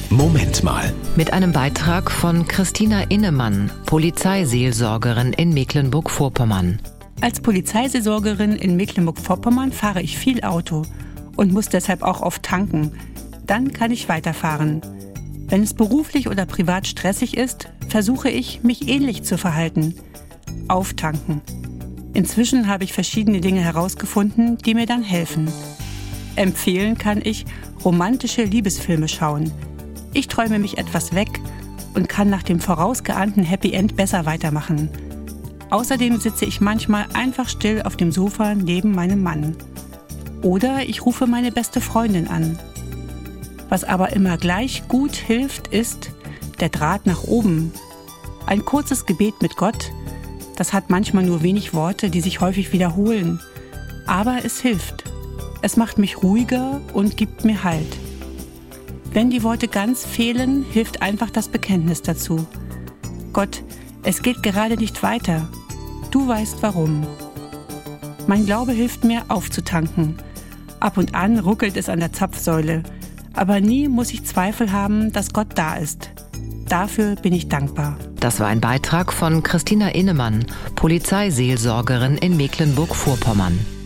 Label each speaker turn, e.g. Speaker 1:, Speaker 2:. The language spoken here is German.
Speaker 1: Moment mal.
Speaker 2: Mit einem Beitrag von Christina Innemann, Polizeiseelsorgerin in Mecklenburg-Vorpommern.
Speaker 3: Als Polizeiseelsorgerin in Mecklenburg-Vorpommern fahre ich viel Auto und muss deshalb auch oft tanken. Dann kann ich weiterfahren. Wenn es beruflich oder privat stressig ist, versuche ich, mich ähnlich zu verhalten. Auftanken. Inzwischen habe ich verschiedene Dinge herausgefunden, die mir dann helfen. Empfehlen kann ich romantische Liebesfilme schauen. Ich träume mich etwas weg und kann nach dem vorausgeahnten Happy End besser weitermachen. Außerdem sitze ich manchmal einfach still auf dem Sofa neben meinem Mann. Oder ich rufe meine beste Freundin an. Was aber immer gleich gut hilft, ist der Draht nach oben. Ein kurzes Gebet mit Gott, das hat manchmal nur wenig Worte, die sich häufig wiederholen. Aber es hilft. Es macht mich ruhiger und gibt mir Halt. Wenn die Worte ganz fehlen, hilft einfach das Bekenntnis dazu. Gott, es geht gerade nicht weiter. Du weißt warum. Mein Glaube hilft mir, aufzutanken. Ab und an ruckelt es an der Zapfsäule. Aber nie muss ich Zweifel haben, dass Gott da ist. Dafür bin ich dankbar.
Speaker 2: Das war ein Beitrag von Christina Innemann, Polizeiseelsorgerin in Mecklenburg-Vorpommern.